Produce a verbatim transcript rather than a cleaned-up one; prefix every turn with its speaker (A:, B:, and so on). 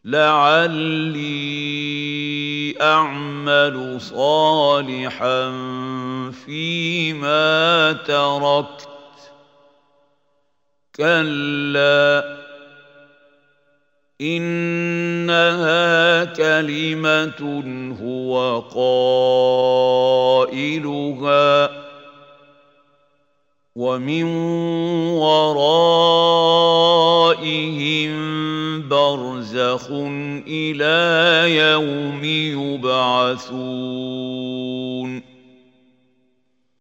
A: لعلي أعمل صالحا فيما تركت كلا إنها كلمة هو قائلها ومن ورائهم برزخ إلى يوم يبعثون